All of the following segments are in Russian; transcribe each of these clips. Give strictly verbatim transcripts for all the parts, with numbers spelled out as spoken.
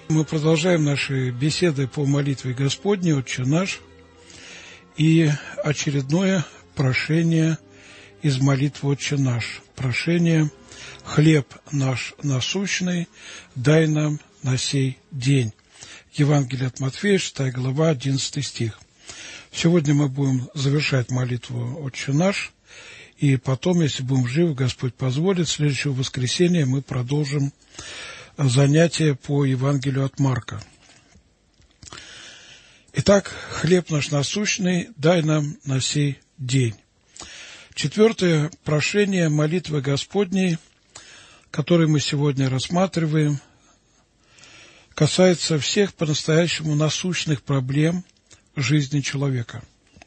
Мы продолжаем наши беседы по молитве Господней, Отче наш, и очередное прошение из молитвы Отче наш. Прошение: «Хлеб наш насущный, дай нам на сей день». Евангелие от Матфея, шестая глава, одиннадцатый стих. Сегодня мы будем завершать молитву Отче наш, и потом, если будем живы, Господь позволит, следующего воскресенья мы продолжим занятие по Евангелию от Марка. Итак, хлеб наш насущный, дай нам на сей день. Четвертое прошение молитвы Господней, которое мы сегодня рассматриваем, касается всех по-настоящему насущных проблем жизни человека.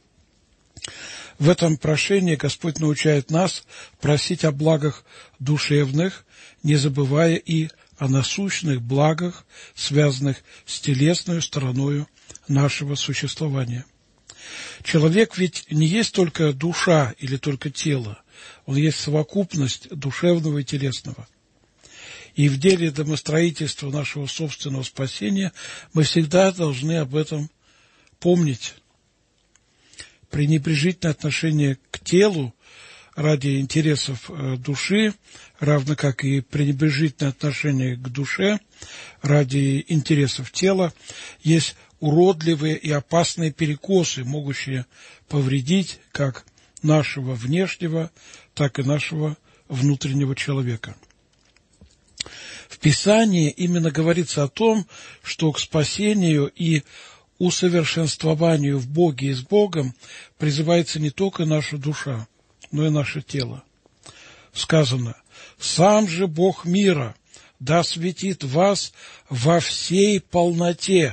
В этом прошении Господь научает нас просить о благах душевных, не забывая и о насущных благах, связанных с телесной стороною нашего существования. Человек ведь не есть только душа или только тело, он есть совокупность душевного и телесного. И в деле домостроительства нашего собственного спасения мы всегда должны об этом помнить. Пренебрежительное отношение к телу ради интересов души, равно как и пренебрежительное отношение к душе ради интересов тела, есть уродливые и опасные перекосы, могущие повредить как нашего внешнего, так и нашего внутреннего человека. В Писании именно говорится о том, что к спасению и усовершенствованию в Боге и с Богом призывается не только наша душа, но и наше тело. Сказано: «Сам же Бог мира да осветит вас во всей полноте».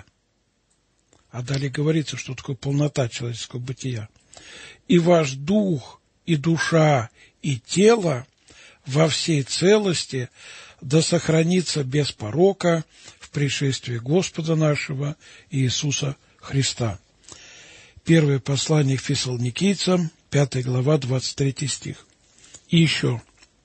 А далее говорится, что такое полнота человеческого бытия. «И ваш дух, и душа, и тело во всей целости да сохранится без порока в пришествии Господа нашего Иисуса Христа». Первое послание к Фессалоникийцам, пятая глава, двадцать третий стих. И еще: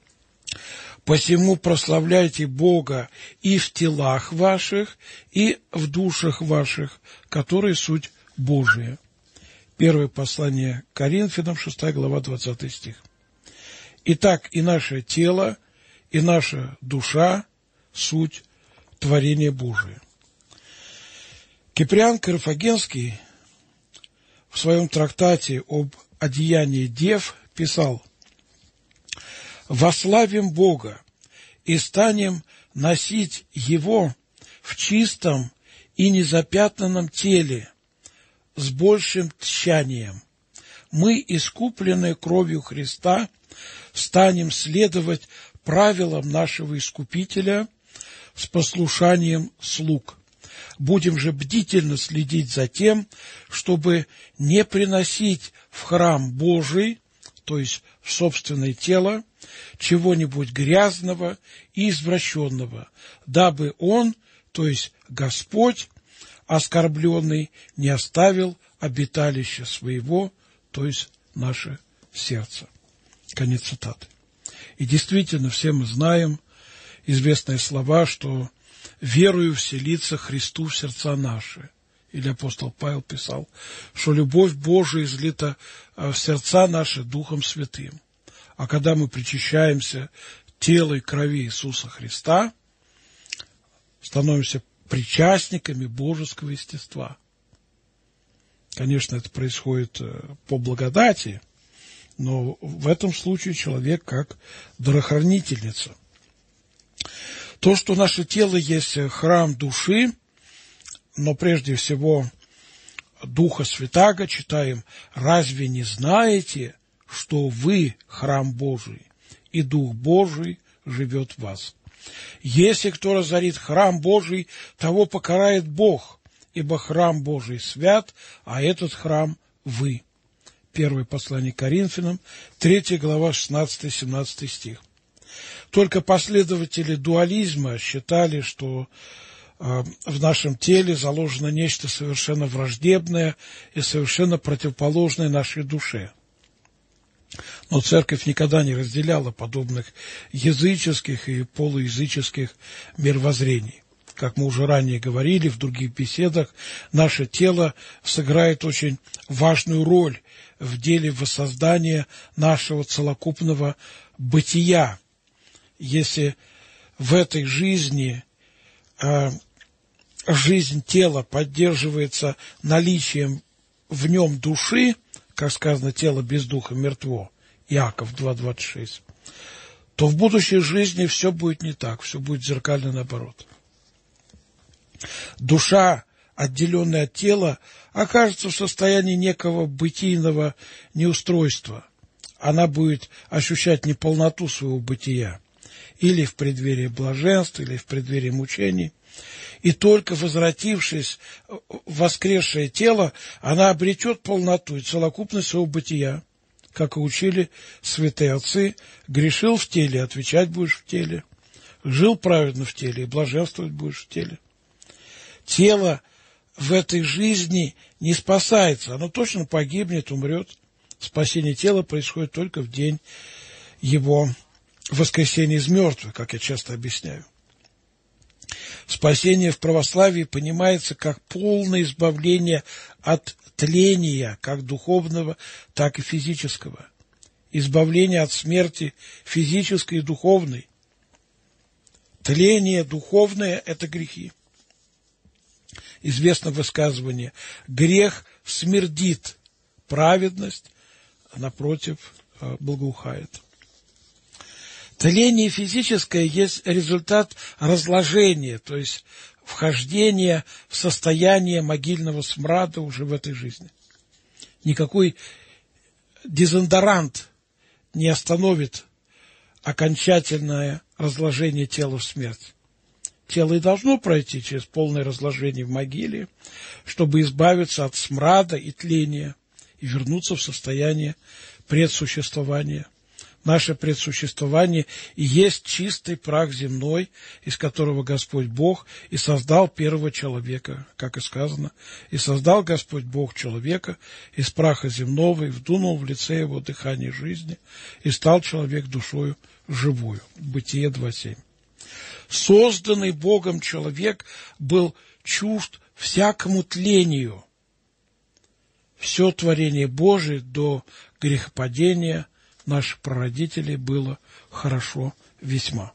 «Посему прославляйте Бога и в телах ваших, и в душах ваших, которые суть Божия». Первое послание к Коринфянам, шестая глава, двадцатый стих. Итак, и наше тело, и наша душа – суть творения Божия. Киприан Карфагенский в своем трактате об одеянии дев писал: «Вославим Бога и станем носить Его в чистом и незапятнанном теле с большим тщанием. Мы, искупленные кровью Христа, станем следовать правилам нашего Искупителя с послушанием слуг. Будем же бдительно следить за тем, чтобы не приносить в храм Божий, то есть в собственное тело, чего-нибудь грязного и извращенного, дабы Он, то есть Господь, оскорбленный, не оставил обиталища своего, то есть наше сердце». Конец цитаты. И действительно, все мы знаем известные слова, что «верою вселится Христу в сердца наши». Или апостол Павел писал, что любовь Божия излита в сердца наши Духом Святым. А когда мы причащаемся тела и крови Иисуса Христа, становимся причастниками божеского естества. Конечно, это происходит по благодати, но в этом случае человек как дарохранительница. То, что наше тело есть храм души, но прежде всего Духа Святаго, читаем: «Разве не знаете, что вы храм Божий, и Дух Божий живет в вас? Если кто разорит храм Божий, того покарает Бог, ибо храм Божий свят, а этот храм вы». Первое послание к Коринфянам, третья глава, шестнадцатый-семнадцатый стих. Только последователи дуализма считали, что э, в нашем теле заложено нечто совершенно враждебное и совершенно противоположное нашей душе. Но Церковь никогда не разделяла подобных языческих и полуязыческих мировоззрений. как мы уже ранее говорили в других беседах, наше тело сыграет очень важную роль в деле воссоздания нашего целокупного бытия. Если в этой жизни э, жизнь тела поддерживается наличием в нем души, как сказано, тело без духа мертво, Иаков два двадцать шесть, то в будущей жизни все будет не так, все будет зеркально наоборот. Душа, отделенная от тела, окажется в состоянии некого бытийного неустройства. Она будет ощущать неполноту своего бытия, или в преддверии блаженства, или в преддверии мучений. И только возвратившись в воскресшее тело, она обретет полноту и целокупность своего бытия. Как и учили святые отцы, грешил в теле, отвечать будешь в теле. Жил праведно в теле, и блаженствовать будешь в теле. Тело в этой жизни не спасается, оно точно погибнет, умрет. Спасение тела происходит только в день его воскресения из мертвых, как я часто объясняю. Спасение в православии понимается как полное избавление от тления, как духовного, так и физического. Избавление от смерти физической и духовной. Тление духовное – это грехи. Известно высказывание: грех смердит, праведность, напротив, благоухает. Тление физическое есть результат разложения, то есть вхождения в состояние могильного смрада уже в этой жизни. Никакой дезодорант не остановит окончательное разложение тела в смерть. Тело и должно пройти через полное разложение в могиле, чтобы избавиться от смрада и тления и вернуться в состояние предсуществования. Наше предсуществование и есть чистый прах земной, из которого Господь Бог и создал первого человека, как и сказано, «И создал Господь Бог человека из праха земного, и вдунул в лице его дыхание жизни, и стал человек душою живою». Бытие два семь. Созданный Богом человек был чужд всякому тлению. Все творение Божие до грехопадения наших прародителей было хорошо весьма.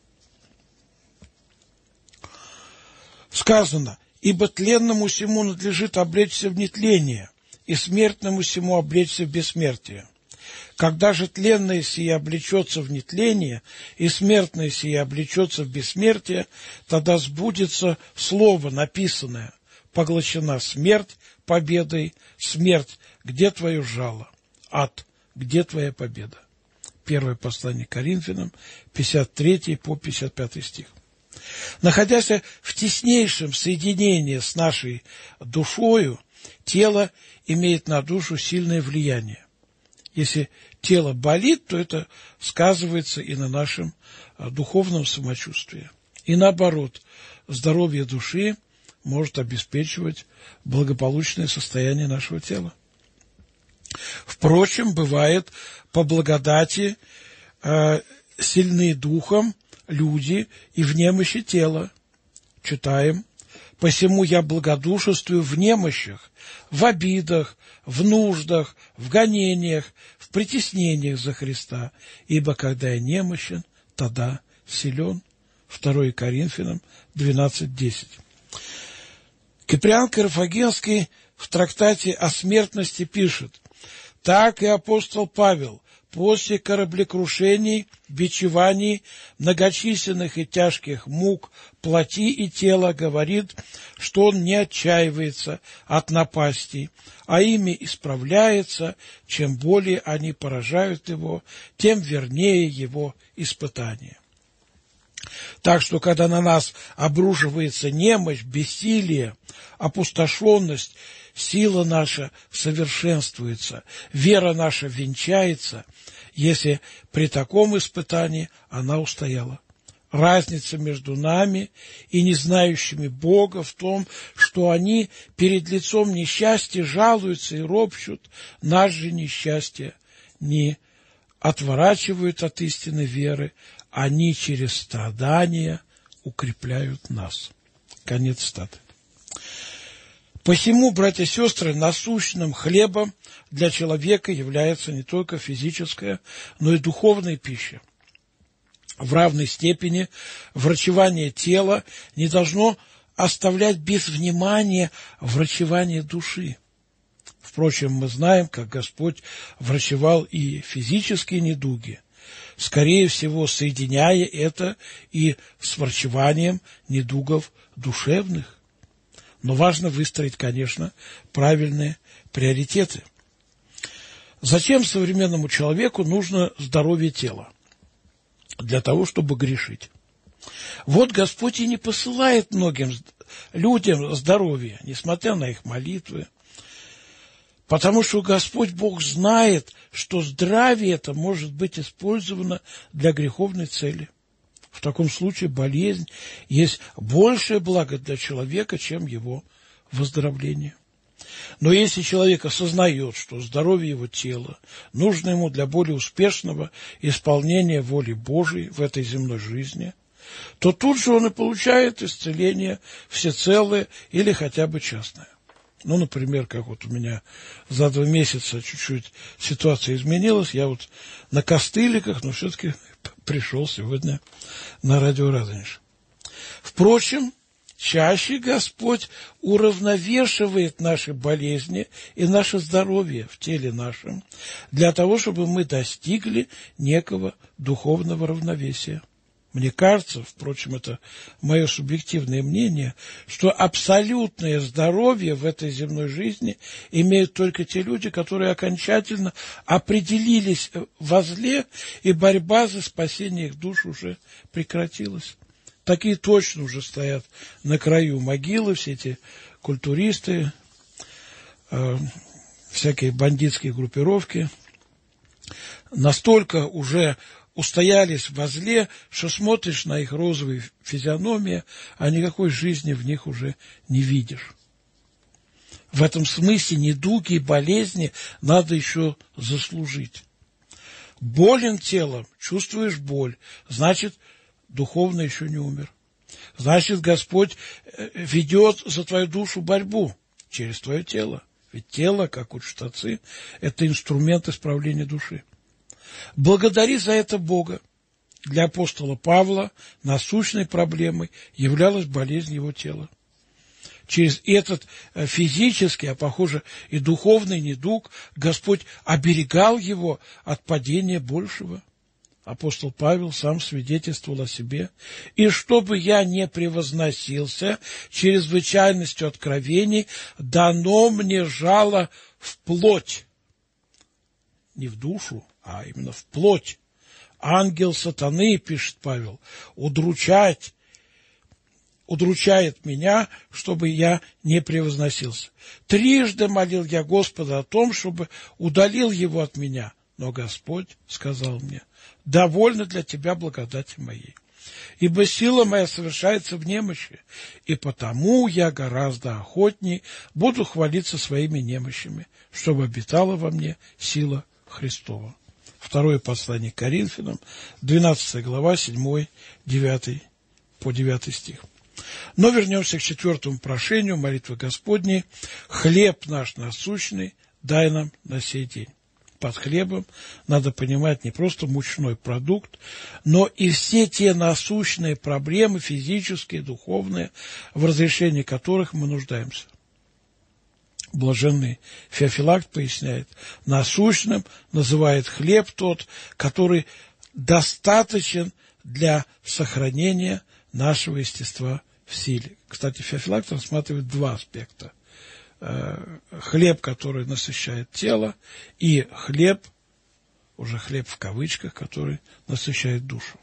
Сказано: «Ибо тленному сему надлежит облечься в нетление, и смертному сему облечься в бессмертие. Когда же тленное сие облечется в нетление, и смертное сие облечется в бессмертие, тогда сбудется слово, написанное: поглощена смерть победой, смерть, где твое жало? Ад, где твоя победа?» Первое послание к Коринфянам, пятьдесят третий по пятьдесят пятый стих. Находясь в теснейшем соединении с нашей душою, тело имеет на душу сильное влияние. Если тело болит, то это сказывается и на нашем духовном самочувствии. И наоборот, здоровье души может обеспечивать благополучное состояние нашего тела. Впрочем, бывает, по благодати э, сильны духом люди и в немощи тела. Читаем: «Посему я благодушествую в немощах, в обидах, в нуждах, в гонениях, в притеснениях за Христа, ибо когда я немощен, тогда силен». Второе Коринфянам двенадцать десять. Киприан Карфагенский в трактате о смертности пишет: «Так и апостол Павел после кораблекрушений, бичеваний, многочисленных и тяжких мук плоти и тела говорит, что он не отчаивается от напастей, а ими исправляется. Чем более они поражают его, тем вернее его испытание». Так что, когда на нас обрушивается немощь, бессилие, опустошенность, сила наша совершенствуется, вера наша венчается, если при таком испытании она устояла. Разница между нами и незнающими Бога в том, что они перед лицом несчастья жалуются и ропщут, нас же несчастье не отворачивают от истины веры, они через страдания укрепляют нас. Конец цитаты. Посему, братья и сестры, насущным хлебом для человека является не только физическая, но и духовная пища. В равной степени врачевание тела не должно оставлять без внимания врачевание души. Впрочем, мы знаем, как Господь врачевал и физические недуги, скорее всего, соединяя это и с врачеванием недугов душевных. Но важно выстроить, конечно, правильные приоритеты. Зачем современному человеку нужно здоровье тела? Для того, чтобы грешить. Вот Господь и не посылает многим людям здоровье, несмотря на их молитвы, потому что Господь Бог знает, что здравие это может быть использовано для греховной цели. В таком случае болезнь есть большее благо для человека, чем его выздоровление. Но если человек осознает, что здоровье его тела нужно ему для более успешного исполнения воли Божией в этой земной жизни, то тут же он и получает исцеление всецелое или хотя бы частное. Ну, например, как вот у меня за два месяца чуть-чуть ситуация изменилась, я вот на костыликах, но все-таки пришел сегодня на радио Радонеж. Впрочем, чаще Господь уравновешивает наши болезни и наше здоровье в теле нашем для того, чтобы мы достигли некого духовного равновесия. Мне кажется, впрочем, это мое субъективное мнение, что абсолютное здоровье в этой земной жизни имеют только те люди, которые окончательно определились во зле, и борьба за спасение их душ уже прекратилась. Такие точно уже стоят на краю могилы, все эти культуристы, э, всякие бандитские группировки, настолько уже устоялись во зле, что смотришь на их розовые физиономии, а никакой жизни в них уже не видишь. В этом смысле недуги и болезни надо еще заслужить. Болен телом, чувствуешь боль, значит, духовно еще не умер. Значит, Господь ведет за твою душу борьбу через твое тело. Ведь тело, как учат отцы, это инструмент исправления души. Благодари за это Бога. Для апостола Павла насущной проблемой являлась болезнь его тела. Через этот физический, а похоже и духовный недуг Господь оберегал его от падения большего. Апостол Павел сам свидетельствовал о себе. «И чтобы я не превозносился чрезвычайностью откровений, дано мне жало в плоть». Не в душу, а именно в плоть. Ангел сатаны, пишет Павел, удручать, удручает меня, чтобы я не превозносился. Трижды молил я Господа о том, чтобы удалил его от меня, но Господь сказал мне: довольно для тебя благодати моей, ибо сила моя совершается в немощи, и потому я гораздо охотней буду хвалиться своими немощами, чтобы обитала во мне сила Христова. Второе послание к Коринфянам, двенадцатая глава, седьмой, девятый по девятый стих. Но вернемся к четвертому прошению молитвы Господней. «Хлеб наш насущный дай нам на сей день». Под хлебом надо понимать не просто мучной продукт, но и все те насущные проблемы, физические, духовные, в разрешении которых мы нуждаемся. Блаженный Феофилакт поясняет, насущным называет хлеб тот, который достаточен для сохранения нашего естества в силе. Кстати, Феофилакт рассматривает два аспекта. Хлеб, который насыщает тело, и хлеб, уже хлеб в кавычках, который насыщает душу.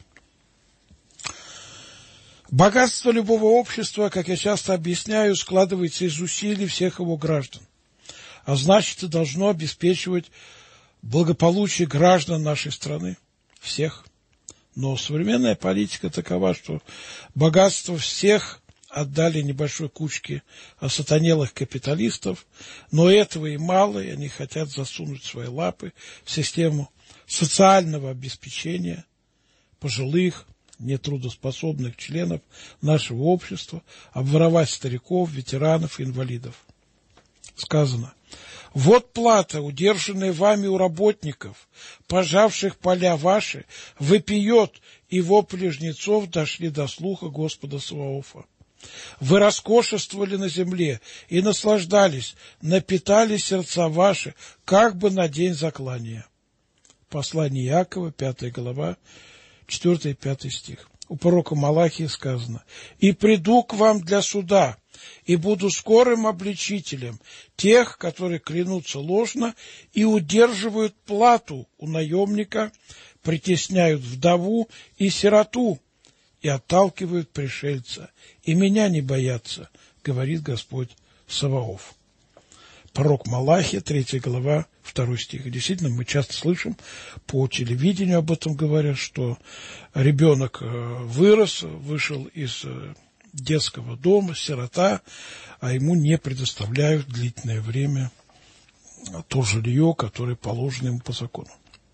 Богатство любого общества, как я часто объясняю, складывается из усилий всех его граждан, а значит, и должно обеспечивать благополучие граждан нашей страны, всех. Но современная политика такова, что богатство всех отдали небольшой кучке осатанелых капиталистов, но этого и мало, и они хотят засунуть свои лапы в систему социального обеспечения пожилых, нетрудоспособных членов нашего общества, обворовать стариков, ветеранов и инвалидов. Сказано: «Вот плата, удержанная вами у работников, пожавших поля ваши, вопиет, и вопли жнецов дошли до слуха Господа Саваофа. Вы роскошествовали на земле и наслаждались, напитали сердца ваши, как бы на день заклания». Послание Иакова, пятая глава, четвёртый и пятый стих. У пророка Малахии сказано: «И приду к вам для суда, и буду скорым обличителем тех, которые клянутся ложно и удерживают плату у наемника, притесняют вдову и сироту и отталкивают пришельца, и меня не боятся, говорит Господь Саваоф». Пророк Малахия, третья глава, второй стих. И действительно, мы часто слышим по телевидению об этом говорят, что ребенок вырос, вышел из детского дома, сирота, а ему не предоставляют длительное время то жилье, которое положено ему по закону.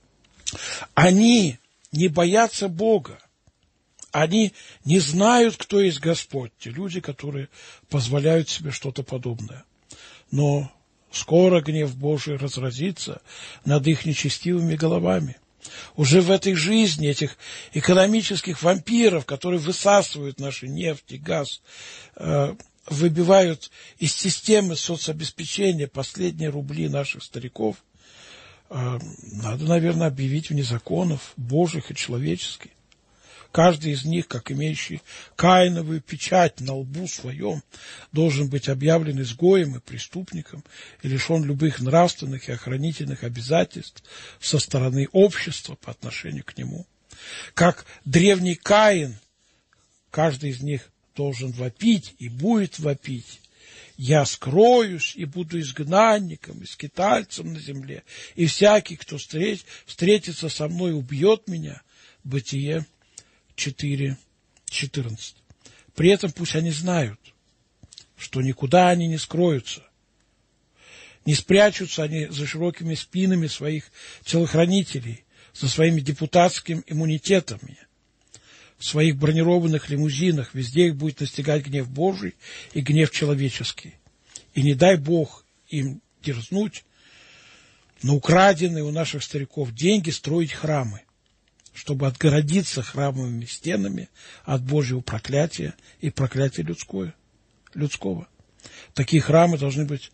Они не боятся Бога. Они не знают, кто есть Господь, те люди, которые позволяют себе что-то подобное. Но скоро гнев Божий разразится над их нечестивыми головами. Уже в этой жизни этих экономических вампиров, которые высасывают нашу нефть и газ, э, выбивают из системы соцобеспечения последние рубли наших стариков, э, надо, наверное, объявить вне законов Божьих и человеческих. Каждый из них, как имеющий каиновую печать на лбу своем, должен быть объявлен изгоем и преступником и лишен любых нравственных и охранительных обязательств со стороны общества по отношению к нему. Как древний Каин, каждый из них должен вопить и будет вопить: «Я скроюсь и буду изгнанником и скитальцем на земле, и всякий, кто встреч, встретится со мной, убьет меня». Бытие четыре четырнадцать. При этом пусть они знают, что никуда они не скроются, не спрячутся они за широкими спинами своих телохранителей, за своими депутатскими иммунитетами, в своих бронированных лимузинах. Везде их будет настигать гнев Божий и гнев человеческий. И не дай Бог им дерзнуть на украденные у наших стариков деньги строить храмы, чтобы отгородиться храмовыми стенами от Божьего проклятия и проклятия людское, людского. Такие храмы должны быть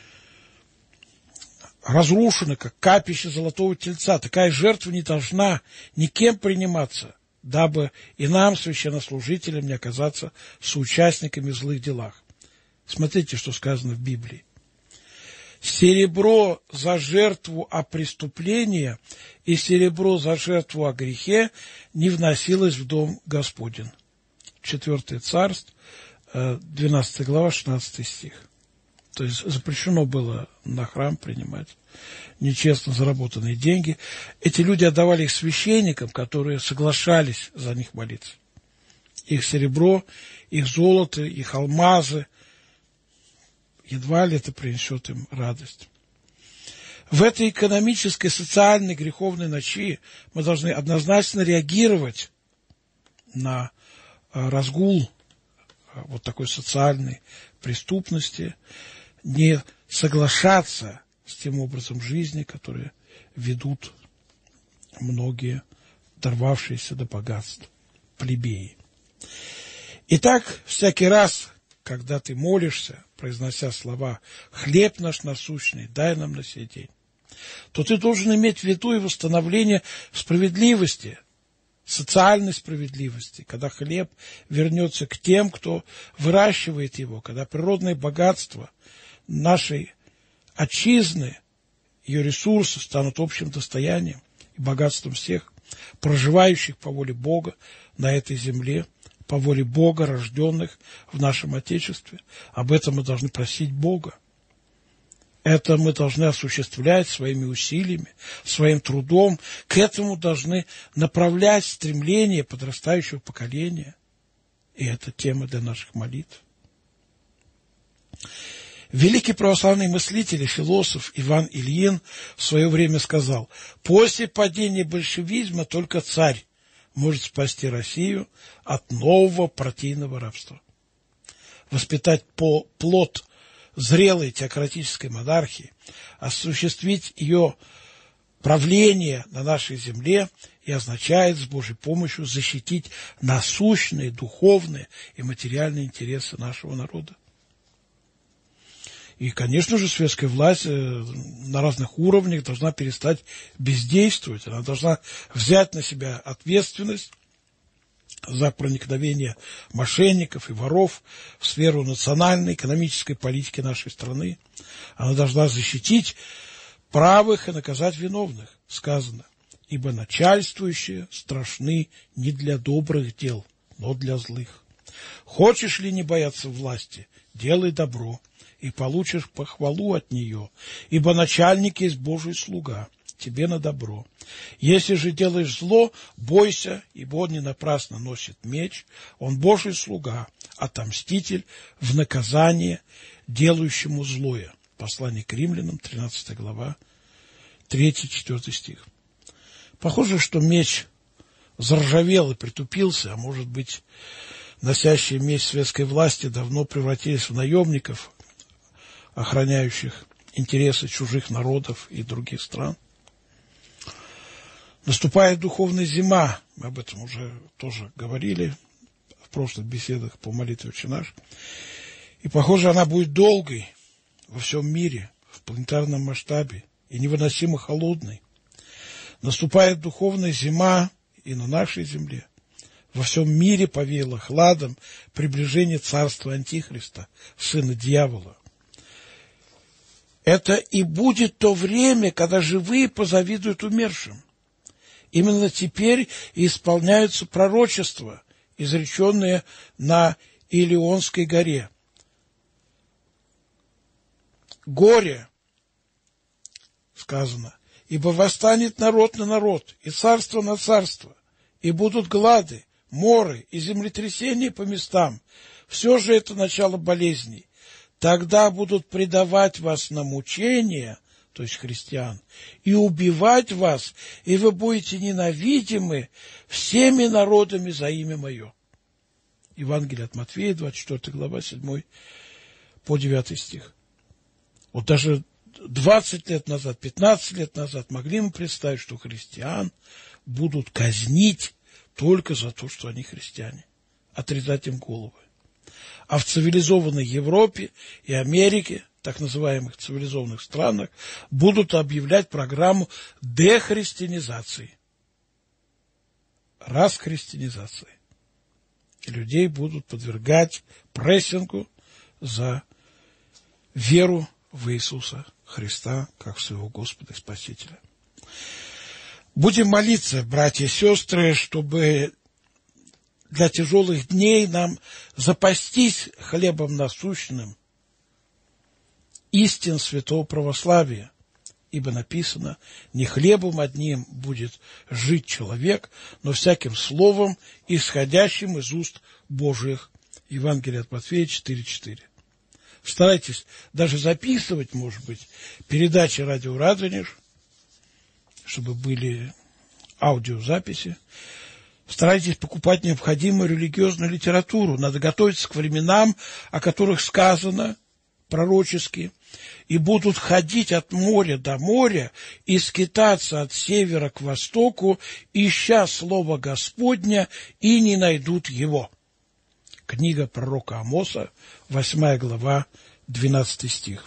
разрушены, как капище золотого тельца. Такая жертва не должна никем приниматься, дабы и нам, священнослужителям, не оказаться соучастниками в злых делах. Смотрите, что сказано в Библии. «Серебро за жертву о преступлении и серебро за жертву о грехе не вносилось в дом Господень». Четвертое царство, двенадцатая глава, шестнадцатый стих. То есть запрещено было на храм принимать нечестно заработанные деньги. Эти люди отдавали их священникам, которые соглашались за них молиться. Их серебро, их золото, их алмазы, едва ли это принесет им радость. В этой экономической, социальной, греховной ночи мы должны однозначно реагировать на разгул вот такой социальной преступности, не соглашаться с тем образом жизни, который ведут многие дорвавшиеся до богатств плебеи. Итак, всякий раз, когда ты молишься, произнося слова «хлеб наш насущный, дай нам на сей день», то ты должен иметь в виду и восстановление справедливости, социальной справедливости, когда хлеб вернется к тем, кто выращивает его, когда природные богатства нашей отчизны, ее ресурсы станут общим достоянием и богатством всех, проживающих по воле Бога на этой земле, по воле Бога, рожденных в нашем Отечестве. Об этом мы должны просить Бога. Это мы должны осуществлять своими усилиями, своим трудом. К этому должны направлять стремление подрастающего поколения. И это тема для наших молитв. Великий православный мыслитель и философ Иван Ильин в свое время сказал: «После падения большевизма только царь может спасти Россию от нового партийного рабства. Воспитать по плод зрелой теократической монархии, осуществить ее правление на нашей земле и означает с Божьей помощью защитить насущные, духовные и материальные интересы нашего народа. И, конечно же, светская власть на разных уровнях должна перестать бездействовать. Она должна взять на себя ответственность за проникновение мошенников и воров в сферу национальной экономической политики нашей страны. Она должна защитить правых и наказать виновных. Сказано: ибо начальствующие страшны не для добрых дел, но для злых. Хочешь ли не бояться власти, делай добро, и получишь похвалу от нее, ибо начальник есть Божий слуга, тебе на добро. Если же делаешь зло, бойся, ибо он не напрасно носит меч, он Божий слуга, отомститель в наказание делающему злое. Послание к Римлянам, тринадцатая глава, третий-четвёртый стих. Похоже, что меч заржавел и притупился, а может быть, носящие меч светской власти давно превратились в наемников, охраняющих интересы чужих народов и других стран. Наступает духовная зима, мы об этом уже тоже говорили в прошлых беседах по молитве «Отче наш», и, похоже, она будет долгой во всем мире, в планетарном масштабе, и невыносимо холодной. Наступает духовная зима и на нашей земле. Во всем мире повеяло хладом приближение царства Антихриста, сына дьявола. Это и будет то время, когда живые позавидуют умершим. Именно теперь исполняются пророчества, изреченные на Илионской горе. Горе, сказано, ибо восстанет народ на народ, и царство на царство, и будут глады, моры и землетрясения по местам. Все же это начало болезней. Тогда будут предавать вас на мучения, то есть христиан, и убивать вас, и вы будете ненавидимы всеми народами за имя мое. Евангелие от Матфея, двадцать четвёртая глава, седьмой по девятый стих. Вот даже двадцать лет назад, пятнадцать лет назад могли мы представить, что христиан будут казнить только за то, что они христиане, отрезать им головы. А в цивилизованной Европе и Америке, так называемых цивилизованных странах, будут объявлять программу дехристианизации, расхристианизации. И людей будут подвергать прессингу за веру в Иисуса Христа, как в своего Господа и Спасителя. Будем молиться, братья и сестры, чтобы для тяжелых дней нам запастись хлебом насущным истин святого православия, ибо написано: не хлебом одним будет жить человек, но всяким словом, исходящим из уст Божьих. Евангелие от Матфея четыре четыре. Старайтесь даже записывать, может быть, передачи радио Радонеж, чтобы были аудиозаписи. Старайтесь покупать необходимую религиозную литературу. Надо готовиться к временам, о которых сказано пророчески. И будут ходить от моря до моря и скитаться от севера к востоку, ища слово Господня, и не найдут его. Книга пророка Амоса, восьмая глава, двенадцатый стих.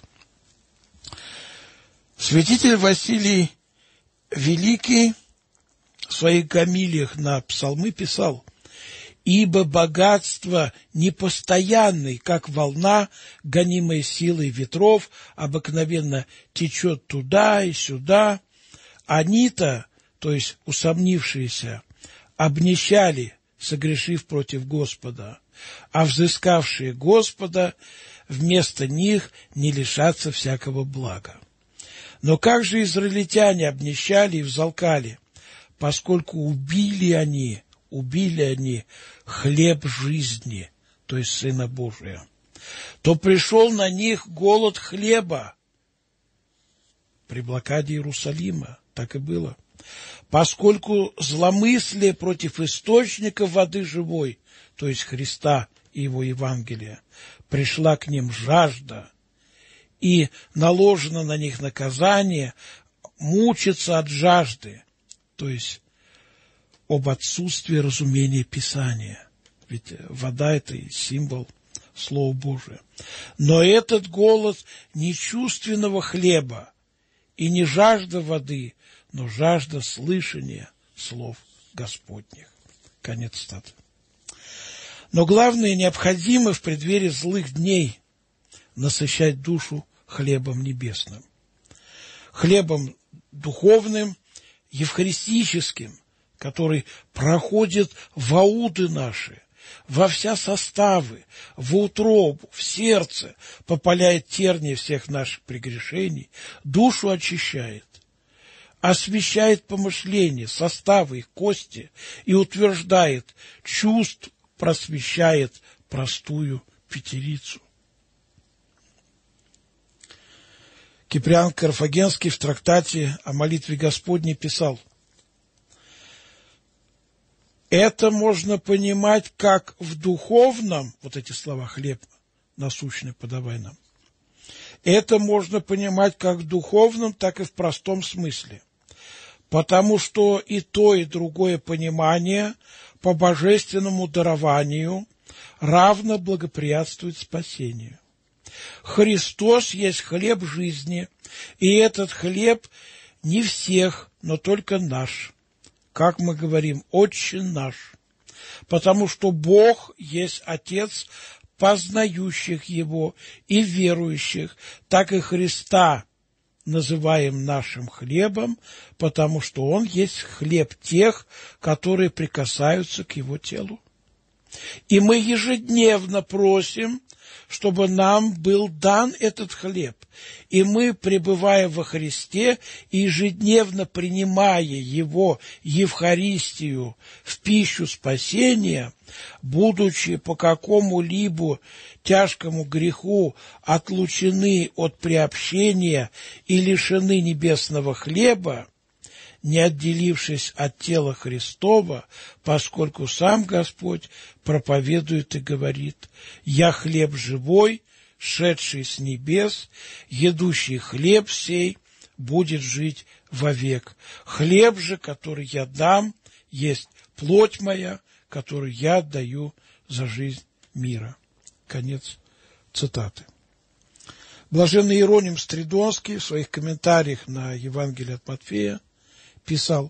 Святитель Василий Великий в своих гомилиях на псалмы писал: «Ибо богатство непостоянный, как волна, гонимая силой ветров, обыкновенно течет туда и сюда. Они-то, то есть усомнившиеся, обнищали, согрешив против Господа, а взыскавшие Господа вместо них не лишатся всякого блага. Но как же израильтяне обнищали и взалкали, поскольку убили они, убили они хлеб жизни, то есть Сына Божия, то пришел на них голод хлеба при блокаде Иерусалима». Так и было. Поскольку зломыслие против источника воды живой, то есть Христа и Его Евангелия, пришла к ним жажда, и наложено на них наказание мучиться от жажды, то есть об отсутствии разумения Писания. Ведь вода – это и символ Слова Божия. Но этот голод не чувственного хлеба и не жажда воды, но жажда слышания слов Господних. Конец цитаты. Но главное, необходимо в преддверии злых дней насыщать душу хлебом небесным. Хлебом духовным, евхаристическим, который проходит в ауды наши, во вся составы, в утробу, в сердце, попаляет тернии всех наших прегрешений, душу очищает, освещает помышления, составы их, кости и утверждает чувств, просвещает простую пятерицу. Киприан Карфагенский в трактате о молитве Господней писал: это можно понимать как в духовном, вот эти слова «хлеб насущный подавай нам», это можно понимать как в духовном, так и в простом смысле, потому что и то, и другое понимание по божественному дарованию равно благоприятствует спасению. Христос есть хлеб жизни, и этот хлеб не всех, но только наш. Как мы говорим, Отче наш, потому что Бог есть Отец познающих Его и верующих, так и Христа называем нашим хлебом, потому что Он есть хлеб тех, которые прикасаются к Его телу. И мы ежедневно просим, чтобы нам был дан этот хлеб, и мы, пребывая во Христе и ежедневно принимая Его Евхаристию в пищу спасения, будучи по какому-либо тяжкому греху отлучены от приобщения и лишены небесного хлеба, не отделившись от тела Христова, поскольку сам Господь проповедует и говорит: «Я хлеб живой, шедший с небес, едущий хлеб сей будет жить вовек. Хлеб же, который я дам, есть плоть моя, которую я отдаю за жизнь мира». Конец цитаты. Блаженный Иероним Стридонский в своих комментариях на Евангелие от Матфея писал: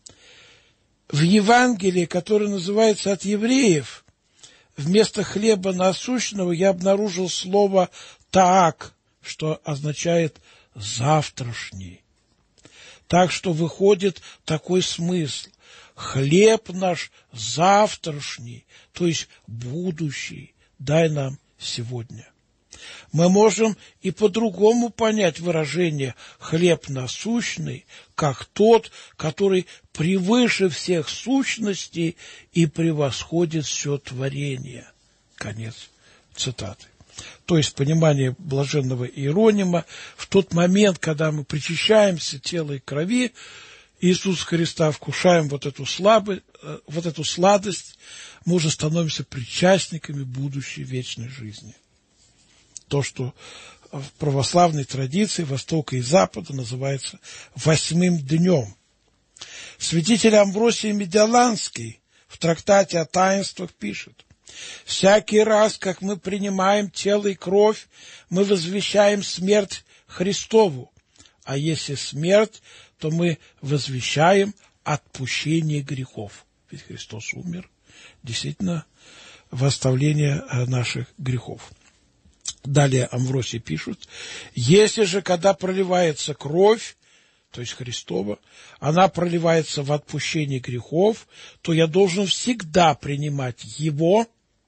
в Евангелии, которое называется «От евреев», вместо хлеба насущного я обнаружил слово «таак», что означает «завтрашний». Так что выходит такой смысл: хлеб наш завтрашний, то есть будущий, дай нам сегодня. Мы можем и по-другому понять выражение «хлеб насущный» как тот, который превыше всех сущностей и превосходит все творение. Конец цитаты. То есть понимание блаженного Иеронима: в тот момент, когда мы причащаемся тела и крови Иисуса Христа, вкушаем вот эту слабость, вот эту сладость, мы уже становимся причастниками будущей вечной жизни. То, что в православной традиции Востока и Запада называется восьмым днем. Святитель Амвросий Медиаланский в трактате о таинствах пишет: «Всякий раз, как мы принимаем тело и кровь, мы возвещаем смерть Христову, а если смерть, то мы возвещаем отпущение грехов». Ведь Христос умер, действительно, в оставление наших грехов. Далее Амвросий пишет: если же, когда проливается кровь, то есть Христова, она проливается в отпущение грехов, то я должен всегда принимать Его,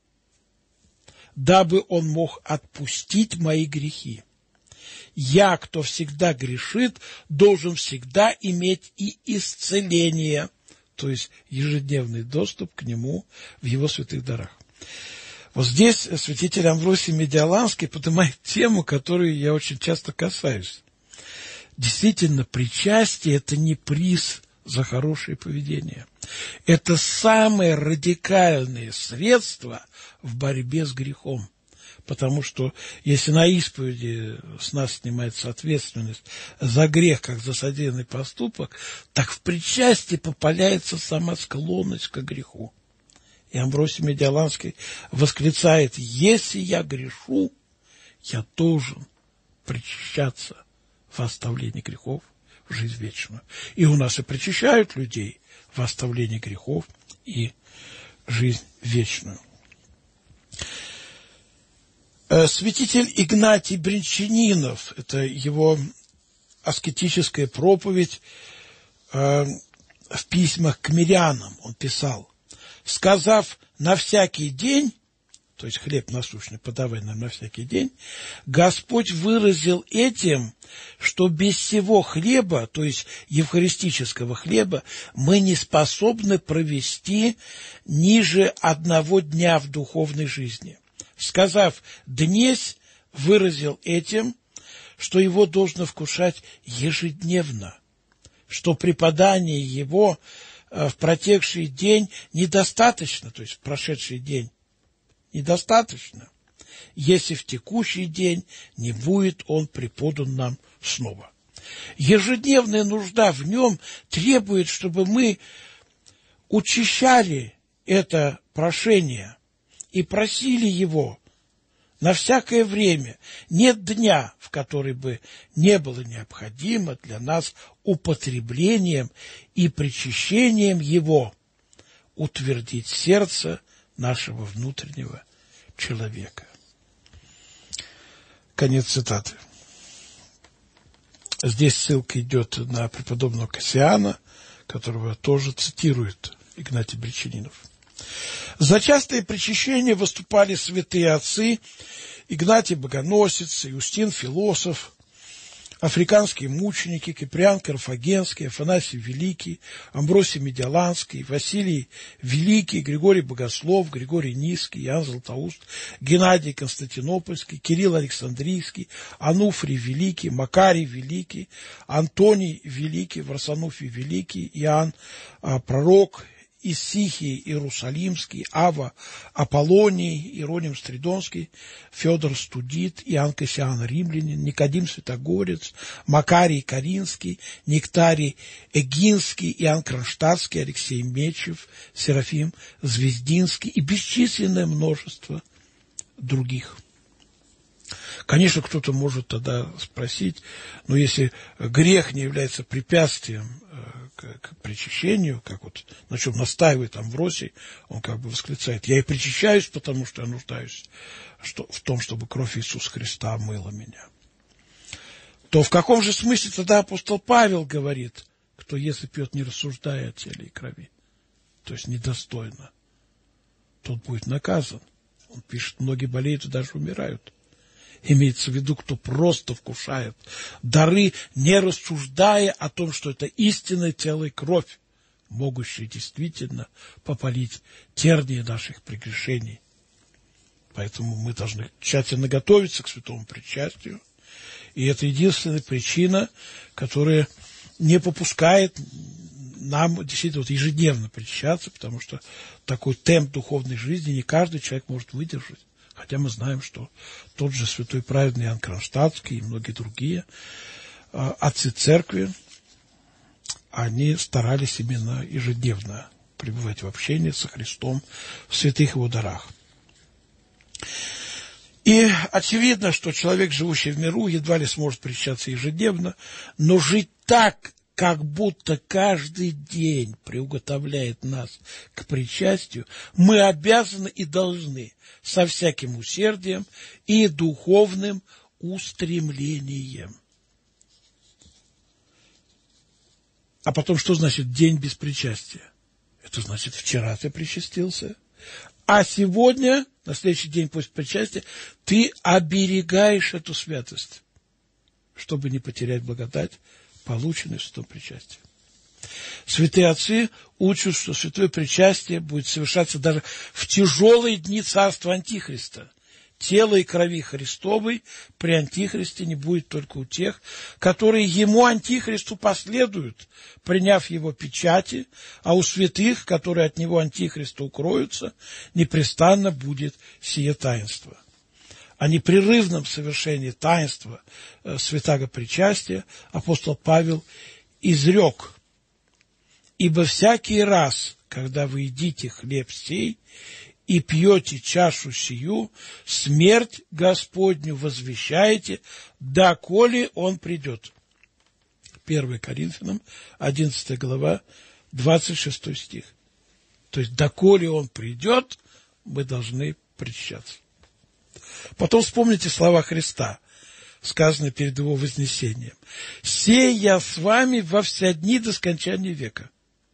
дабы Он мог отпустить мои грехи. Я, кто всегда грешит, должен всегда иметь и исцеление, то есть ежедневный доступ к Нему в Его святых дарах. Вот здесь святитель Амвросий Медиаланский поднимает тему, которую я очень часто касаюсь. Действительно, причастие – это не приз за хорошее поведение. Это самое радикальное средство в борьбе с грехом. Потому что если на исповеди с нас снимается ответственность за грех, как за содеянный поступок, так в причастии попаляется сама склонность к греху. И Амвросий Медиаланский восклицает: если я грешу, я должен причащаться во оставлении грехов в жизнь вечную. И у нас и причащают людей в оставлении грехов и жизнь вечную. Святитель Игнатий Брянчанинов, это его аскетическая проповедь э, в письмах к мирянам, он писал: сказав на всякий день, то есть хлеб насущный подавай нам на всякий день, Господь выразил этим, что без всего хлеба, то есть евхаристического хлеба, мы не способны провести ниже одного дня в духовной жизни. Сказав «днесь», выразил этим, что его должно вкушать ежедневно, что преподание его в протекший день недостаточно, то есть в прошедший день недостаточно, если в текущий день не будет он преподан нам снова. Ежедневная нужда в нем требует, чтобы мы учащали это прошение и просили его на всякое время. Нет дня, в который бы не было необходимо для нас употреблением и причащением его утвердить сердце нашего внутреннего человека. Конец цитаты. Здесь ссылка идет на преподобного Кассиана, которого тоже цитирует Игнатий Брянчанинов. За частое причащение выступали святые отцы Игнатий Богоносец, Иустин Философ, африканские мученики, Киприан Карфагенский, Афанасий Великий, Амвросий Медиаланский, Василий Великий, Григорий Богослов, Григорий Низкий, Иоанн Златоуст, Геннадий Константинопольский, Кирилл Александрийский, Ануфрий Великий, Макарий Великий, Антоний Великий, Варсонофий Великий, Иоанн а, Пророк, Исихий Иерусалимский, Ава Аполлоний, Иероним Стридонский, Федор Студит, Иоанн Кассиан Римлянин, Никодим Святогорец, Макарий Каринский, Нектарий Эгинский, Иоанн Кронштадтский, Алексей Мечев, Серафим Звездинский и бесчисленное множество других. Конечно, кто-то может тогда спросить, но если грех не является препятствием к, к причащению, как вот на чем настаивает Амвросий, он как бы восклицает: я и причащаюсь, потому что я нуждаюсь что, в том, чтобы кровь Иисуса Христа омыла меня. То в каком же смысле тогда апостол Павел говорит: кто ест и пьет, не рассуждая о теле и крови, то есть недостойно, тот будет наказан. Он пишет: многие болеют и даже умирают. Имеется в виду, кто просто вкушает дары, не рассуждая о том, что это истинное тело и кровь, могущие действительно попалить тернии наших прегрешений. Поэтому мы должны тщательно готовиться к святому причастию. И это единственная причина, которая не попускает нам действительно вот ежедневно причащаться, потому что такой темп духовной жизни не каждый человек может выдержать. Хотя мы знаем, что тот же святой праведный Иоанн Кронштадтский и многие другие э, отцы церкви, они старались именно ежедневно пребывать в общении со Христом в святых его дарах. И очевидно, что человек, живущий в миру, едва ли сможет причащаться ежедневно, но жить так, как будто каждый день приуготовляет нас к причастию, мы обязаны и должны со всяким усердием и духовным устремлением. А потом, что значит день без причастия? Это значит, вчера ты причастился, а сегодня, на следующий день после причастия, ты оберегаешь эту святость, чтобы не потерять благодать, полученную в святом причастии. Святые отцы учат, что святое причастие будет совершаться даже в тяжелые дни царства Антихриста, тела и крови Христовой при Антихристе не будет только у тех, которые ему, Антихристу, последуют, приняв его печати, а у святых, которые от него, Антихриста, укроются, непрестанно будет сие таинство. О непрерывном совершении таинства э, святаго причастия апостол Павел изрек: «Ибо всякий раз, когда вы едите хлеб сей и пьете чашу сию, смерть Господню возвещаете, доколе Он придет». первое Коринфянам, одиннадцатая глава, двадцать шестой стих. То есть, доколе Он придет, мы должны причащаться. Потом вспомните слова Христа, сказанные перед Его вознесением. «Сей я с вами во все дни до скончания века».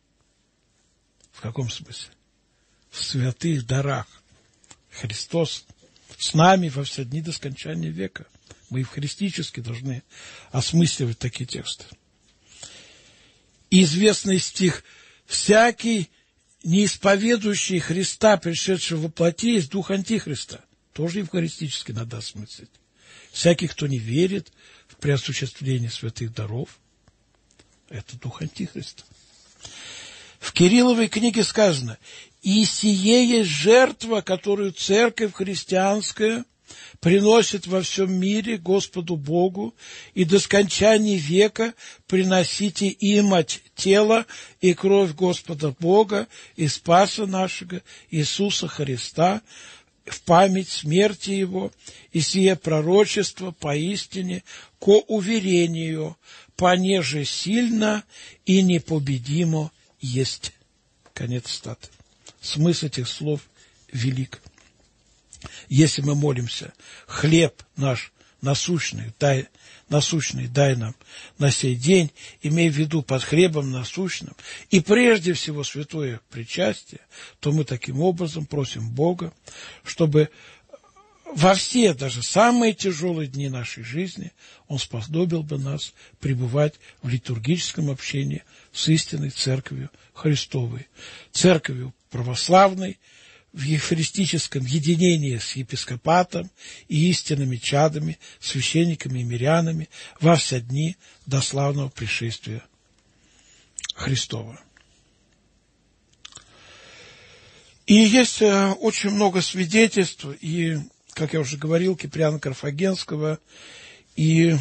В каком смысле? В святых дарах. Христос с нами во все дни до скончания века. Мы евхаристически должны осмысливать такие тексты. И известный стих: «Всякий, не исповедующий Христа, пришедшего во плоти, есть дух Антихриста». Тоже евхаристически надо осмыслить. Всякий, кто не верит в преосуществление святых даров, это дух Антихриста. В Кирилловой книге сказано: «И сие есть жертва, которую церковь христианская приносит во всем мире Господу Богу, и до скончания века приносите имать тело и кровь Господа Бога и Спаса нашего Иисуса Христа в память смерти Его, и сие пророчество поистине ко уверению, понеже сильно и непобедимо есть». Конец цитаты. Смысл этих слов велик. Если мы молимся: «Хлеб наш насущный дай, насущный дай нам на сей день», имея в виду под хлебом насущным, и прежде всего святое причастие, то мы таким образом просим Бога, чтобы во все, даже самые тяжелые дни нашей жизни, Он сподобил бы нас пребывать в литургическом общении с истинной Церковью Христовой, Церковью православной, в евхаристическом единении с епископатом и истинными чадами, священниками и мирянами во все дни до славного пришествия Христова. И есть очень много свидетельств, и, как я уже говорил, Киприана Карфагенского и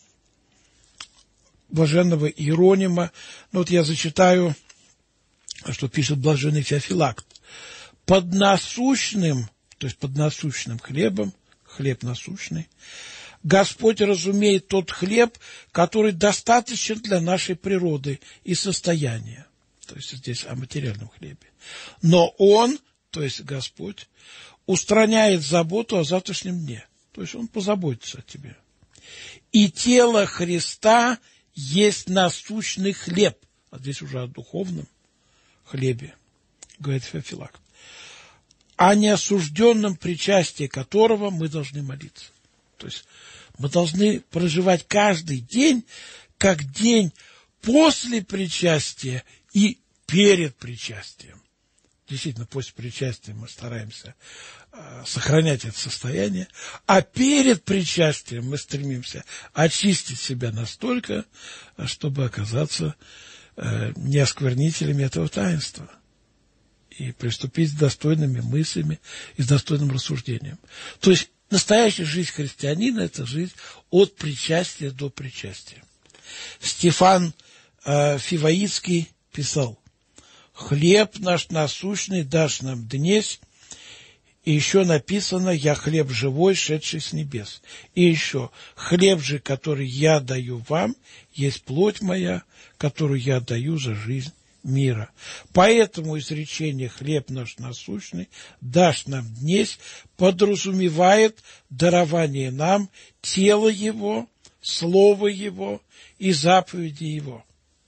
блаженного Иеронима. Ну, вот я зачитаю, что пишет блаженный Феофилакт. «Под насущным», то есть под насущным хлебом, хлеб насущный, Господь разумеет тот хлеб, который достаточен для нашей природы и состояния. То есть здесь о материальном хлебе. Но Он, то есть Господь, устраняет заботу о завтрашнем дне. То есть Он позаботится о тебе. И тело Христа есть насущный хлеб. А здесь уже о духовном хлебе, говорит Феофилакт. О неосужденном причастии которого мы должны молиться. То есть мы должны проживать каждый день как день после причастия и перед причастием. Действительно, после причастия мы стараемся э, сохранять это состояние, а перед причастием мы стремимся очистить себя настолько, чтобы оказаться э, неосквернителями этого таинства и приступить с достойными мыслями и с достойным рассуждением. То есть настоящая жизнь христианина – это жизнь от причастия до причастия. Стефан э, Фиваицкий писал: «Хлеб наш насущный дашь нам днесь». И еще написано: «Я хлеб живой, шедший с небес». И еще: «Хлеб же, который я даю вам, есть плоть моя, которую я даю за жизнь мира». Поэтому изречение «хлеб наш насущный дашь нам днесь» подразумевает дарование нам тела Его, слова Его и заповеди Его.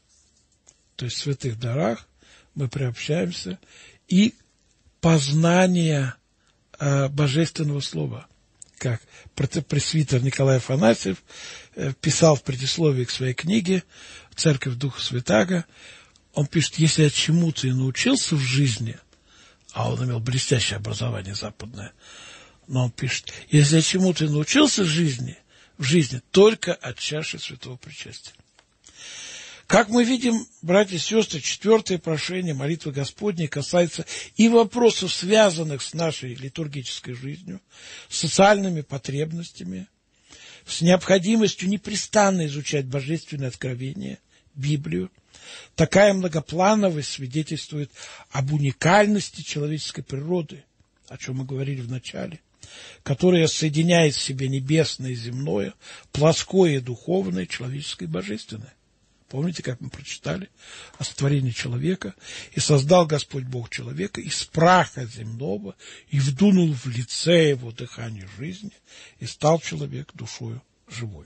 То есть в святых дарах мы приобщаемся и познание э, Божественного Слова. Как пресвитер Николай Афанасьев э, писал в предисловии к своей книге «Церковь Духа Святаго», он пишет: если я чему-то и научился в жизни, а он имел блестящее образование западное, Но он пишет, если чему ты научился в жизни, в жизни, только от чаши святого причастия. Как мы видим, братья и сестры, четвертое прошение молитвы Господней касается и вопросов, связанных с нашей литургической жизнью, с социальными потребностями, с необходимостью непрестанно изучать божественное откровение, Библию. Такая многоплановость свидетельствует об уникальности человеческой природы, о чем мы говорили в начале, которая соединяет в себе небесное и земное, плоское и духовное, человеческое и божественное. Помните, как мы прочитали о сотворении человека? «И создал Господь Бог человека из праха земного, и вдунул в лице его дыхание жизни, и стал человек душою живой».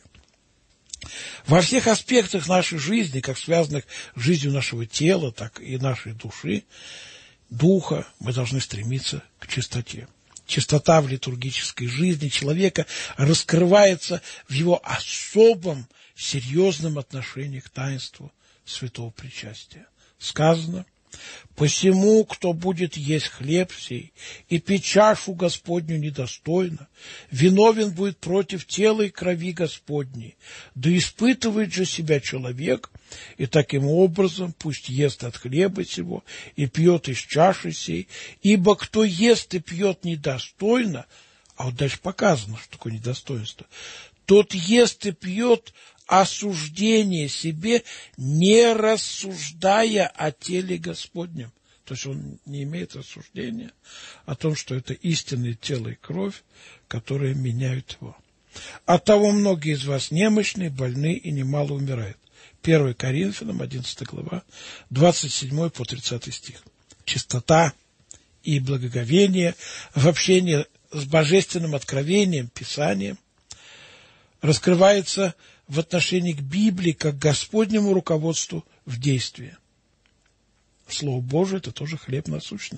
Во всех аспектах нашей жизни, как связанных с жизнью нашего тела, так и нашей души, духа, мы должны стремиться к чистоте. Чистота в литургической жизни человека раскрывается в его особом серьезном отношении к таинству святого причастия. Сказано: «Посему, кто будет есть хлеб сей и пить чашу Господню недостойно, виновен будет против тела и крови Господней. Да испытывает же себя человек, и таким образом пусть ест от хлеба сего и пьет из чаши сей, ибо кто ест и пьет недостойно», а вот дальше показано, что такое недостоинство, «тот ест и пьет осуждение себе, не рассуждая о теле Господнем». То есть он не имеет рассуждения о том, что это истинное тело и кровь, которые меняют его. «Оттого многие из вас немощны, больны и немало умирают». первое Коринфянам, одиннадцатая глава, двадцать седьмой по тридцатый стих. Чистота и благоговение в общении с божественным откровением, Писанием, раскрывается в отношении к Библии как к Господнему руководству в действии. Слово Божие – это тоже хлеб насущный.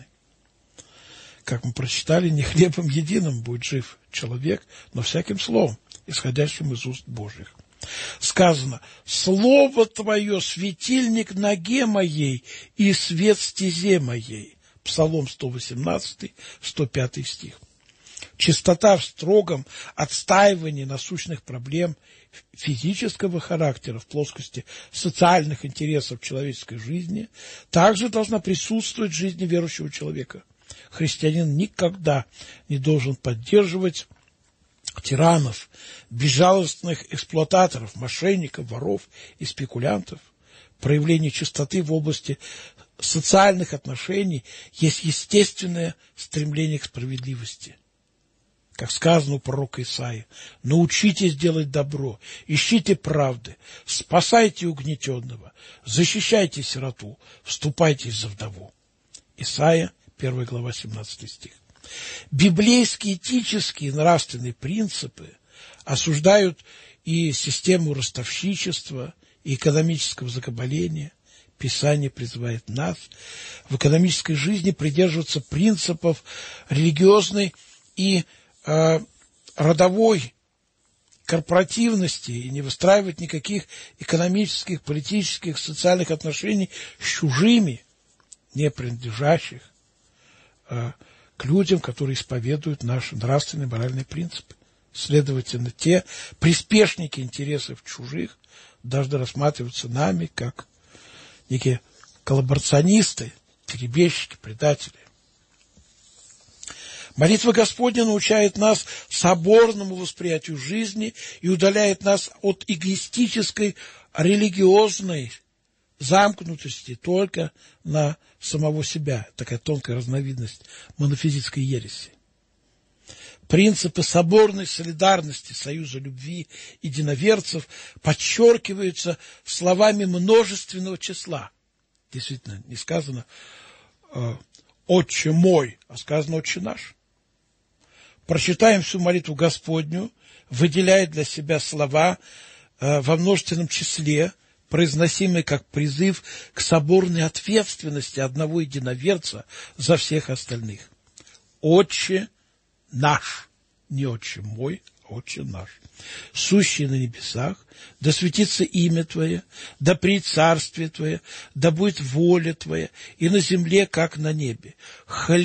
Как мы прочитали, не хлебом единым будет жив человек, но всяким словом, исходящим из уст Божьих. Сказано: «Слово Твое – светильник ноге моей и свет стезе моей». Псалом сто восемнадцатый, сто пятый стих. Чистота в строгом отстаивании насущных проблем физического характера в плоскости социальных интересов человеческой жизни также должна присутствовать в жизни верующего человека. Христианин никогда не должен поддерживать тиранов, безжалостных эксплуататоров, мошенников, воров и спекулянтов. Проявление чистоты в области социальных отношений есть естественное стремление к справедливости. Как сказано у пророка Исаии: «Научитесь делать добро, ищите правды, спасайте угнетенного, защищайте сироту, вступайтесь за вдову». Исайя, первая глава, семнадцатый стих. Библейские этические и нравственные принципы осуждают и систему ростовщичества, и экономического закабаления. Писание призывает нас в экономической жизни придерживаться принципов религиозной и э, родовой корпоративности и не выстраивать никаких экономических, политических, социальных отношений с чужими, не принадлежащих э, к людям, которые исповедуют наши нравственные, моральные принципы. Следовательно, те приспешники интересов чужих должны рассматриваться нами как некие коллаборационисты, перебежчики, предатели. Молитва Господня научает нас соборному восприятию жизни и удаляет нас от эгоистической, религиозной замкнутости только на самого себя. Такая тонкая разновидность монофизитской ереси. Принципы соборной солидарности, союза любви единоверцев подчеркиваются словами множественного числа. Действительно, не сказано «Отче мой», а сказано «Отче наш». Прочитаем всю молитву Господню, выделяя для себя слова во множественном числе, произносимые как призыв к соборной ответственности одного единоверца за всех остальных. «Отче наш», не «Отче мой», а «Отче наш», сущий на небесах, да светится имя Твое, да придет царствие Твое, да будет воля Твоя, и на земле, как на небе. Хлеб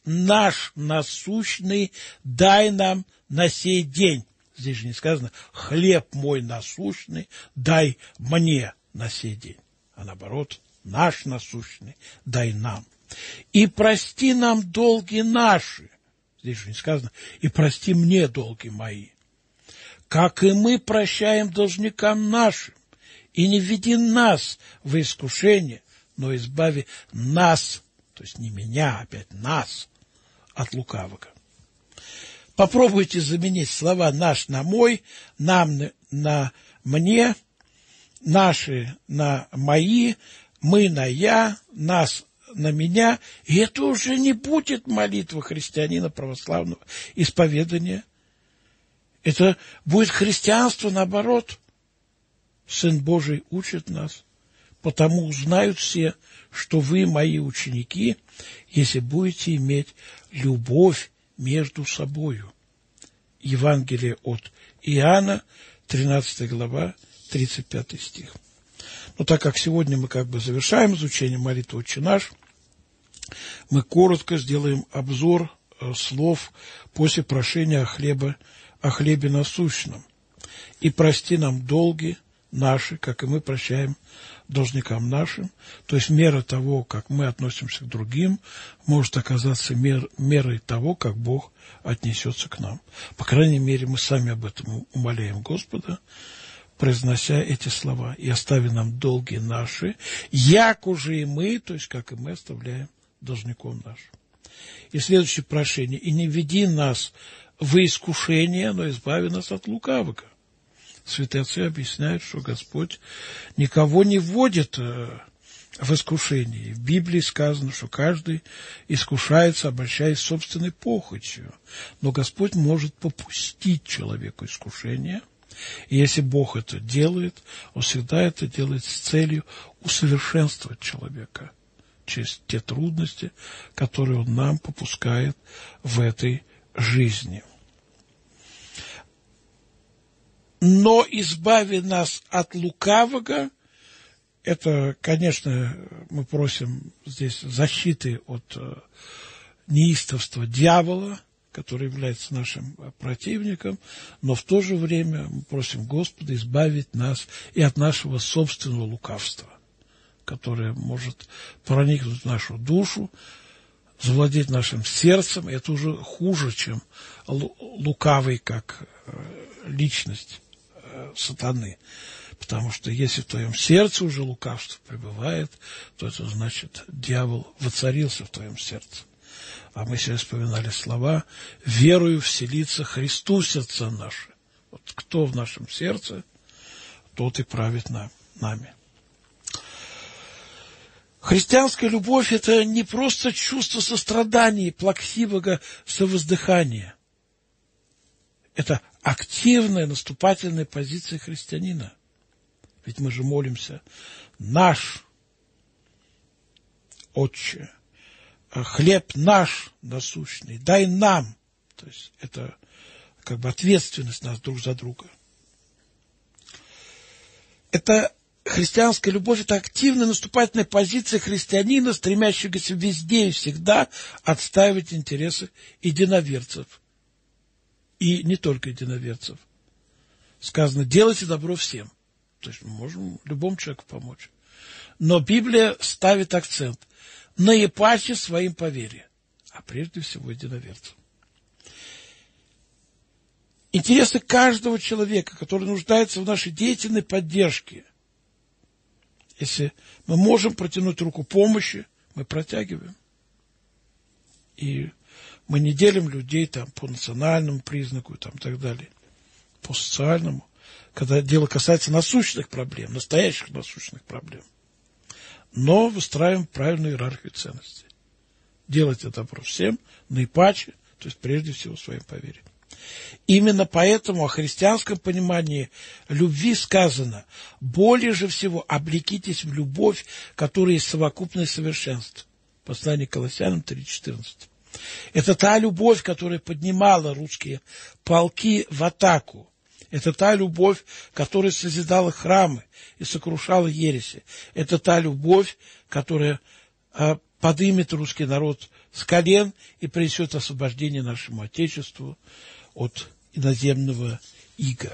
наш насущный дай нам на сей день. Здесь же не сказано «хлеб мой насущный дай мне на сей день», а наоборот «наш насущный дай нам». И прости нам долги наши. Здесь же не сказано «и прости мне долги мои», как и мы прощаем должникам нашим. И не введи нас в искушение, но избави нас, то есть не меня, опять нас, от лукавого. Попробуйте заменить слова «наш» на «мой», «нам» на «мне», «наши» на «мои», «мы» на «я», «нас» на «меня». И это уже не будет молитва христианина православного исповедания. Это будет христианство, наоборот. Сын Божий учит нас. Потому узнают все, что вы мои ученики, если будете иметь любовь между собою. Евангелие от Иоанна, тринадцатая глава, тридцать пятый стих. Но так как сегодня мы как бы завершаем изучение молитвы «Отче наш», мы коротко сделаем обзор слов после прошения о хлебе, о хлебе насущном. «И прости нам долги наши, как и мы прощаем должникам нашим». То есть мера того, как мы относимся к другим, может оказаться мер, мерой того, как Бог отнесется к нам. По крайней мере, мы сами об этом умоляем Господа, произнося эти слова. «И остави нам долги наши, як уже и мы», то есть как и мы оставляем должником нашим. И следующее прошение: «И не веди нас в искушение, но избави нас от лукавого». Святые отцы объясняют, что Господь никого не вводит в искушение. В Библии сказано, что каждый искушается, обольщаясь собственной похотью. Но Господь может попустить человеку искушение. И если Бог это делает, Он всегда это делает с целью усовершенствовать человека через те трудности, которые Он нам попускает в этой жизни. «Но избави нас от лукавого», это, конечно, мы просим здесь защиты от неистовства дьявола, который является нашим противником, но в то же время мы просим Господа избавить нас и от нашего собственного лукавства, которое может проникнуть в нашу душу, завладеть нашим сердцем. Это уже хуже, чем лукавый как личность сатаны. Потому что если в твоем сердце уже лукавство пребывает, то это значит, дьявол воцарился в твоем сердце. А мы сейчас вспоминали слова «верою вселится Христу в сердца наши». Вот кто в нашем сердце, тот и правит нам, нами. Христианская любовь – это не просто чувство сострадания и плаксивого совоздыхания. Это активная наступательная позиция христианина. Ведь мы же молимся: «Наш Отче, хлеб наш насущный, дай нам». То есть это как бы ответственность нас друг за друга. Это христианская любовь – это активная наступательная позиция христианина, стремящегося везде и всегда отстаивать интересы единоверцев. И не только единоверцев. Сказано: делайте добро всем. То есть мы можем любому человеку помочь. Но Библия ставит акцент наипаче своим по вере, а прежде всего единоверцам. Интересы каждого человека, который нуждается в нашей деятельной поддержке. Если мы можем протянуть руку помощи, мы протягиваем. И мы не делим людей там по национальному признаку там, и так далее, по социальному, когда дело касается насущных проблем, настоящих насущных проблем. Но выстраиваем правильную иерархию ценностей. Делайте добро всем, наипаче, то есть прежде всего своим по вере. Именно поэтому о христианском понимании любви сказано: более же всего облекитесь в любовь, которая есть совокупность совершенств. Послание к Колоссянам три четырнадцать. Это та любовь, которая поднимала русские полки в атаку. Это та любовь, которая созидала храмы и сокрушала ереси. Это та любовь, которая а, поднимет русский народ с колен и принесет освобождение нашему Отечеству от иноземного ига.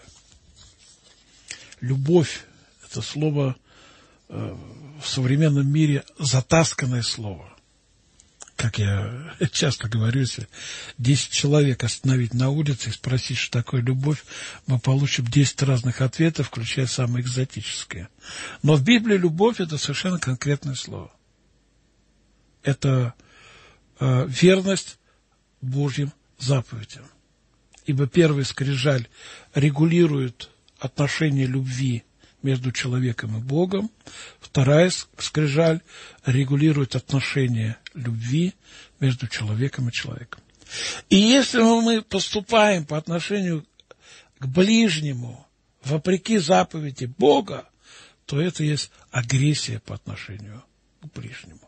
Любовь – это слово э, в современном мире затасканное слово. Как я часто говорю, если десять человек остановить на улице и спросить, что такое любовь, мы получим десять разных ответов, включая самые экзотические. Но в Библии любовь – это совершенно конкретное слово. Это э, верность Божьим заповедям. Ибо первый скрижаль регулирует отношения любви между человеком и Богом, вторая скрижаль регулирует отношения любви между человеком и человеком. И если мы поступаем по отношению к ближнему вопреки заповеди Бога, то это есть агрессия по отношению к ближнему.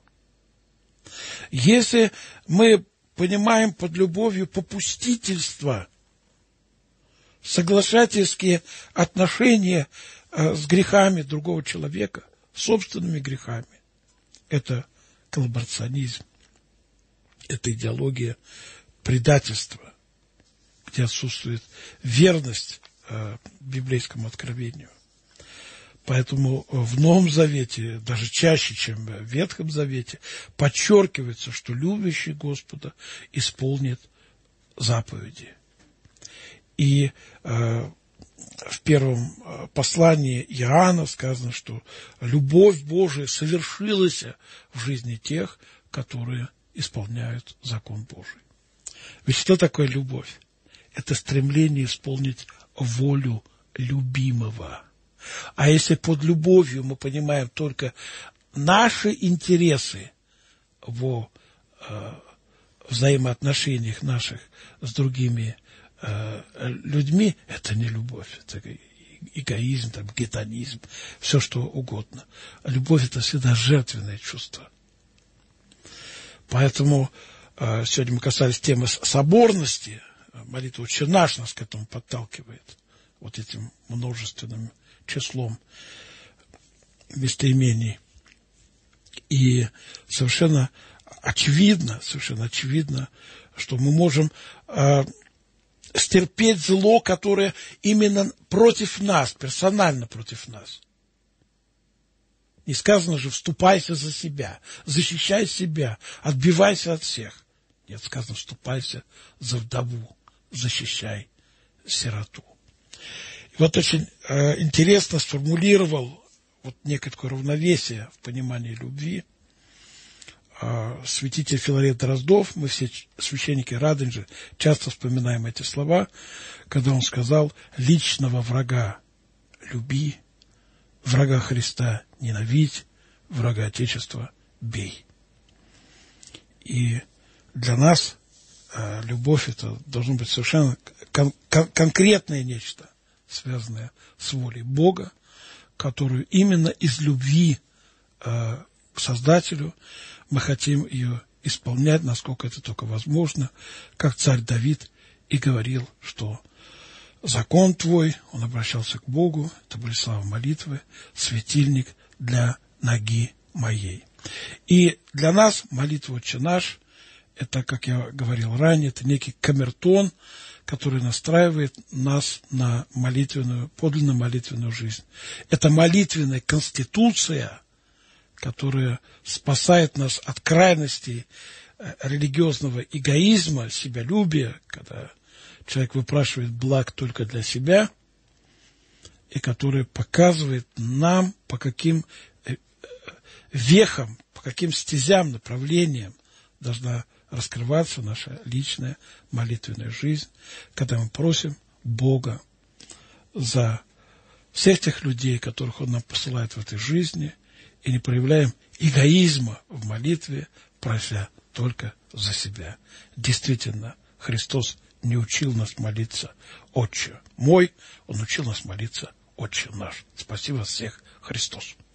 Если мы понимаем под любовью попустительство, соглашательские отношения с грехами другого человека, собственными грехами, это коллаборационизм, это идеология предательства, где отсутствует верность э, библейскому откровению. Поэтому в Новом Завете, даже чаще, чем в Ветхом Завете, подчеркивается, что любящий Господа исполнит заповеди. И э, в первом послании Иоанна сказано, что любовь Божия совершилась в жизни тех, которые исполняют закон Божий. Ведь что такое любовь? Это стремление исполнить волю любимого. А если под любовью мы понимаем только наши интересы во э, взаимоотношениях наших с другими э, людьми, это не любовь, это эгоизм, там, гедонизм, все что угодно. А любовь – это всегда жертвенное чувство. Поэтому э, сегодня мы касались темы соборности. Молитва «Отче наш» нас к этому подталкивает, вот этим множественным числом местоимений. И совершенно очевидно, совершенно очевидно, что мы можем э, стерпеть зло, которое именно против нас, персонально против нас. Не сказано же, вступайся за себя, защищай себя, отбивайся от всех. Нет, сказано, вступайся за вдову, защищай сироту. И вот очень э, интересно сформулировал вот некое такое равновесие в понимании любви э, святитель Филарет Дроздов. Мы все священники Радонежа часто вспоминаем эти слова, когда он сказал: личного врага люби, врага Христа ненавидь, врага Отечества бей. И для нас э, любовь это должно быть совершенно кон- кон- конкретное нечто, связанное с волей Бога, которую именно из любви э, к Создателю мы хотим ее исполнять, насколько это только возможно, как царь Давид и говорил, что закон твой, он обращался к Богу, это были слова молитвы, светильник для ноги моей. И для нас молитва «Отче наш» это, как я говорил ранее, это некий камертон, который настраивает нас на молитвенную, подлинно молитвенную жизнь. Это молитвенная конституция, которая спасает нас от крайностей религиозного эгоизма, себялюбия, когда человек выпрашивает благ только для себя, и которая показывает нам, по каким вехам, по каким стезям, направлениям должна раскрываться наша личная молитвенная жизнь, когда мы просим Бога за всех тех людей, которых Он нам посылает в этой жизни, и не проявляем эгоизма в молитве, прося только за себя. Действительно, Христос не учил нас молиться «Отче мой», Он учил нас молиться «Отче наш». Спаси вас всех, Христос.